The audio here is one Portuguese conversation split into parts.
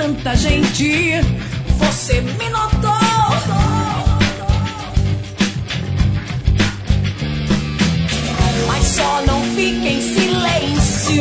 tanta gente, você me notou. Mas só não fique em silêncio.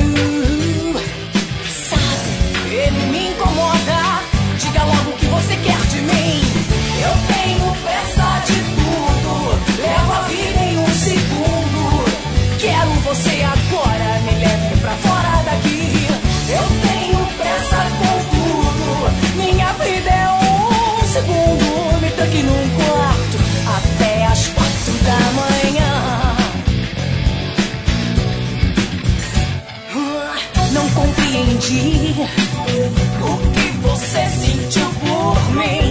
Sabe, ele me incomoda. Diga logo o que você quer de mim. Eu tenho pressa de tudo, levo a vida em um segundo. Quero você agora, me leve pra fora daqui. Eu tenho pressa com tudo, minha vida é um segundo. Me tranque num quarto até as 4 da manhã. Não compreendi o que você sentiu por mim.